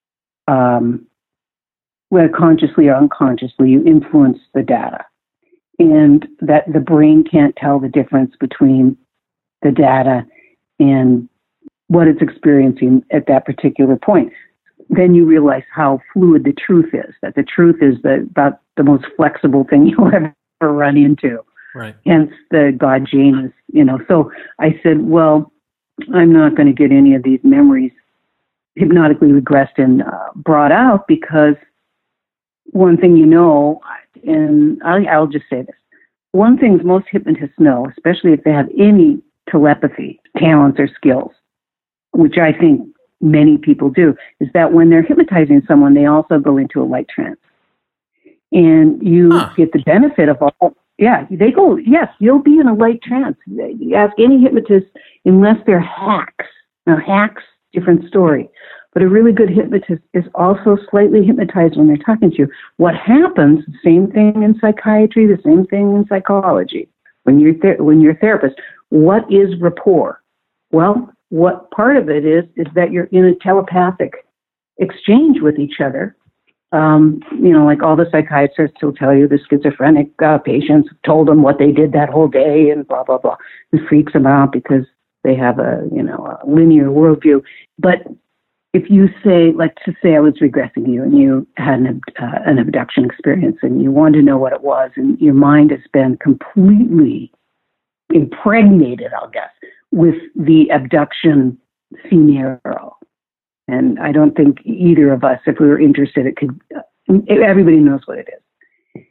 whether consciously or unconsciously, you influence the data. And that the brain can't tell the difference between the data and what it's experiencing at that particular point. Then you realize how fluid the truth is, that the truth is about the most flexible thing you'll ever run into. Right. Hence the God Janus, So I said, well, I'm not going to get any of these memories hypnotically regressed and brought out, because one thing and I'll just say this. One thing most hypnotists know, especially if they have any telepathy talents or skills, which I think many people do, is that when they're hypnotizing someone, they also go into a light trance. And you get the benefit of all. Yeah, they go, yes, you'll be in a light trance. You ask any hypnotist, unless they're hacks. Now, hacks, different story. But a really good hypnotist is also slightly hypnotized when they're talking to you. What happens, the same thing in psychiatry, the same thing in psychology. When you're a therapist, what is rapport? Well, what part of it is that you're in a telepathic exchange with each other. Like all the psychiatrists will tell you the schizophrenic patients told them what they did that whole day and blah, blah, blah. It freaks them out because they have a linear worldview. But if you say, like to say I was regressing you and you had an abduction experience and you wanted to know what it was, and your mind has been completely impregnated, I'll guess, with the abduction scenario. And I don't think either of us, if we were interested, it could, everybody knows what it is.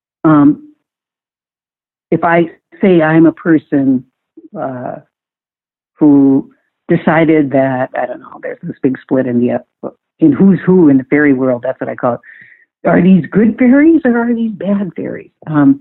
If I say I'm a person who decided that, I don't know, there's this big split in who's who in the fairy world, that's what I call it. Are these good fairies or are these bad fairies?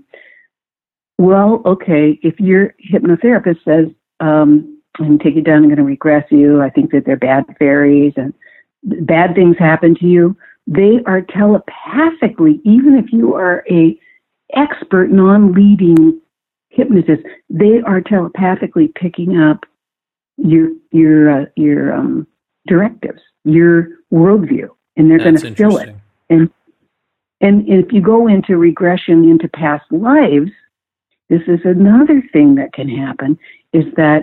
Well, okay, if your hypnotherapist says, I'm going to take you down, I'm going to regress you, I think that they're bad fairies and bad things happen to you, they are telepathically, even if you are a expert non-leading hypnotist, they are telepathically picking up your directives, your worldview, and they're going to fill it. And if you go into regression into past lives, this is another thing that can happen, is that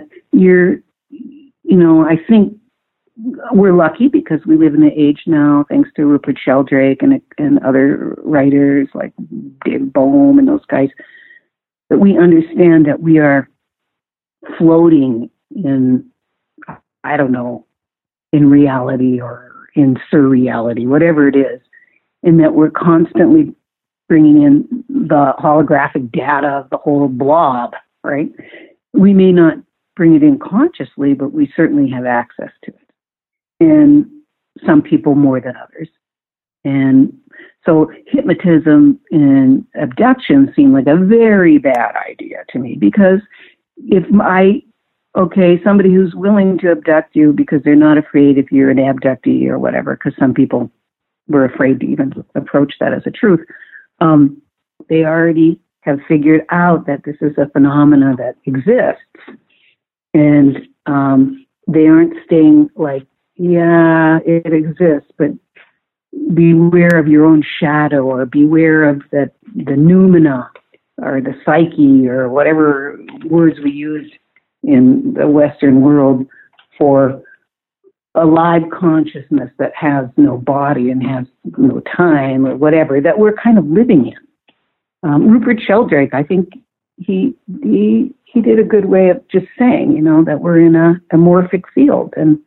I think we're lucky because we live in the age now, thanks to Rupert Sheldrake and other writers like David Bohm and those guys, that we understand that we are floating in, I don't know, in reality or in surreality, whatever it is, and that we're constantly bringing in the holographic data of the whole blob, right? We may not bring it in consciously, but we certainly have access to it. And some people more than others. And so hypnotism and abduction seem like a very bad idea to me, because if somebody who's willing to abduct you because they're not afraid if you're an abductee or whatever, because some people were afraid to even approach that as a truth, they already have figured out that this is a phenomena that exists. And they aren't staying like, yeah, it exists, but beware of your own shadow, or beware of the noumena or the psyche, or whatever words we use in the Western world for a live consciousness that has no body and has no time or whatever, that we're kind of living in. Rupert Sheldrake, I think he did a good way of just saying, that we're in a amorphic field, and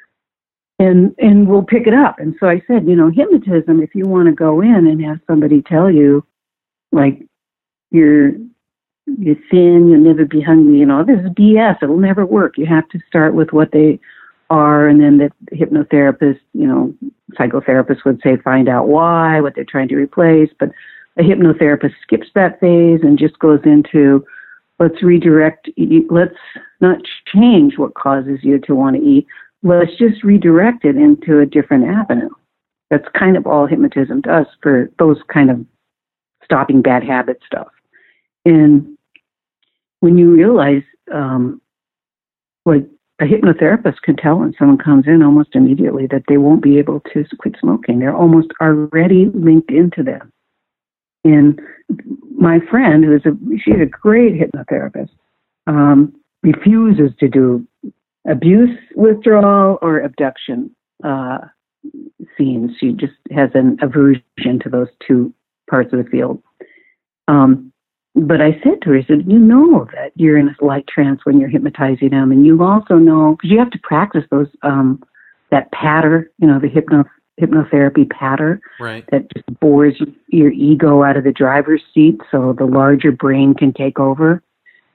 we'll pick it up. And so I said, hypnotism, if you want to go in and have somebody tell you, like, you're thin, you'll never be hungry, this is BS, it'll never work. You have to start with what they are, and then the hypnotherapist, psychotherapist would say, find out why, what they're trying to replace. But a hypnotherapist skips that phase and just goes into, let's redirect, let's not change what causes you to want to eat. Let's just redirect it into a different avenue. That's kind of all hypnotism does for those kind of stopping bad habit stuff. And when you realize, like, a hypnotherapist can tell when someone comes in almost immediately that they won't be able to quit smoking. They're almost already linked into them. And my friend, she's a great hypnotherapist, refuses to do abuse withdrawal or abduction scenes. She just has an aversion to those two parts of the field. But I said to her, I said, that you're in a light trance when you're hypnotizing them, and you also know, because you have to practice those, that patter, the hypnotherapy patter, right, that just bores your ego out of the driver's seat so the larger brain can take over.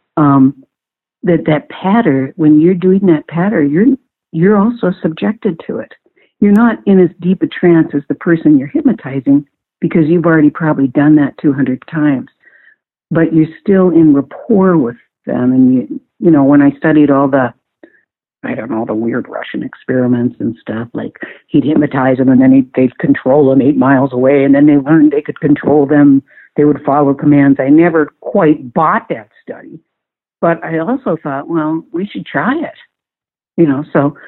That patter, when you're doing that patter, you're also subjected to it. You're not in as deep a trance as the person you're hypnotizing, because you've already probably done that 200 times. But you're still in rapport with them. And, when I studied all the weird Russian experiments and stuff, like he'd hypnotize them and then they'd control them 8 miles away, and then they learned they could control them. They would follow commands. I never quite bought that study. But I also thought, well, we should try it. So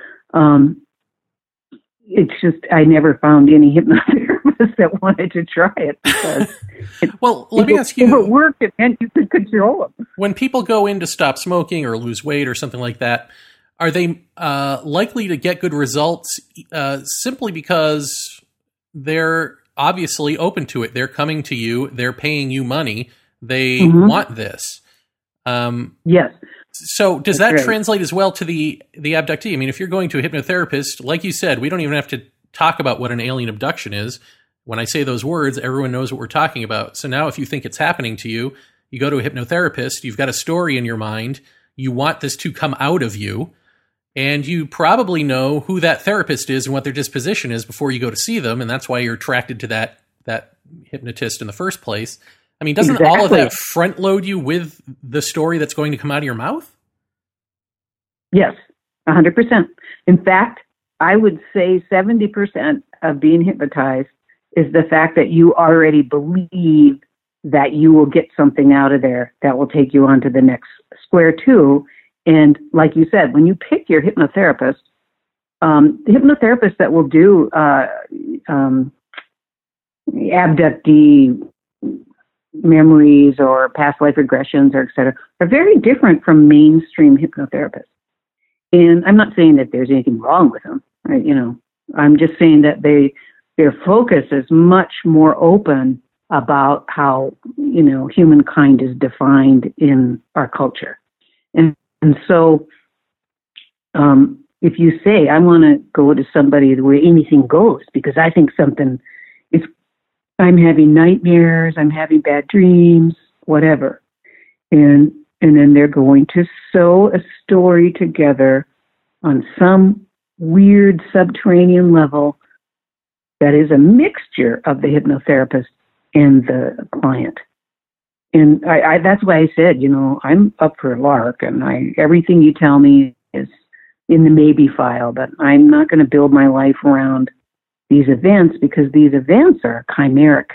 it's just, I never found any hypnotherapists that wanted to try it, because let me ask you, if it worked, it meant you could control them. When people go in to stop smoking or lose weight or something like that, are they likely to get good results simply because they're obviously open to it? They're coming to you, they're paying you money, they want this. Yes. So does that translate as well to the abductee? I mean, if you're going to a hypnotherapist, like you said, we don't even have to talk about what an alien abduction is. When I say those words, everyone knows what we're talking about. So now if you think it's happening to you, you go to a hypnotherapist, you've got a story in your mind, you want this to come out of you, and you probably know who that therapist is and what their disposition is before you go to see them, and that's why you're attracted to that hypnotist in the first place. I mean, doesn't all of that front load you with the story that's going to come out of your mouth? Yes, 100%. In fact, I would say 70% of being hypnotized is the fact that you already believe that you will get something out of there that will take you on to the next square two. And like you said, when you pick your hypnotherapist, the hypnotherapist that will do abductee memories or past life regressions, or et cetera, are very different from mainstream hypnotherapists. And I'm not saying that there's anything wrong with them. Right? I'm just saying that their focus is much more open about how, humankind is defined in our culture. And so if you say, I want to go to somebody where anything goes, because I think something is, I'm having nightmares, I'm having bad dreams, whatever. And then they're going to sew a story together on some weird subterranean level that is a mixture of the hypnotherapist and the client. And I that's why I said, I'm up for a lark, and everything you tell me is in the maybe file, but I'm not going to build my life around these events, because these events are chimeric.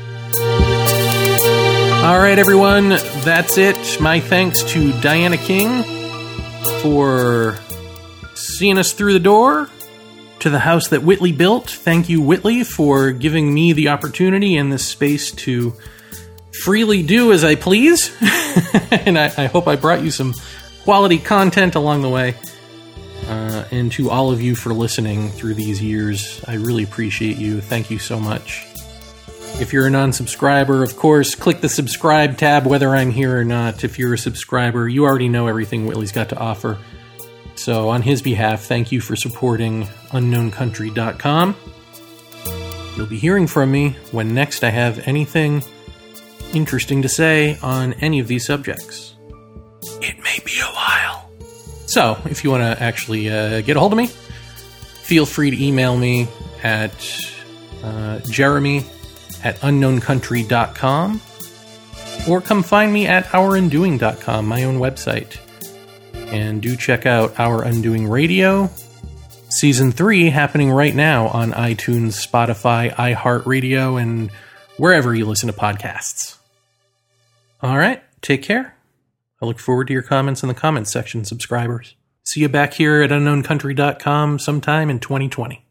All right, everyone, that's it. My thanks to Diana King for seeing us through the door to the house that Whitley built. Thank you, Whitley, for giving me the opportunity and this space to freely do as I please. And I hope I brought you some quality content along the way. And to all of you for listening through these years, I really appreciate you. Thank you so much. If you're a non-subscriber, of course, click the subscribe tab whether I'm here or not. If you're a subscriber, you already know everything Whitley's got to offer. So on his behalf, thank you for supporting UnknownCountry.com. You'll be hearing from me when next I have anything interesting to say on any of these subjects. It may be a while. So, if you want to actually get a hold of me, feel free to email me at jeremy@unknowncountry.com or come find me at OurUndoing.com, my own website. And do check out Our Undoing Radio, Season 3, happening right now on iTunes, Spotify, iHeartRadio, and wherever you listen to podcasts. All right, take care. I look forward to your comments in the comments section, subscribers. See you back here at UnknownCountry.com sometime in 2020.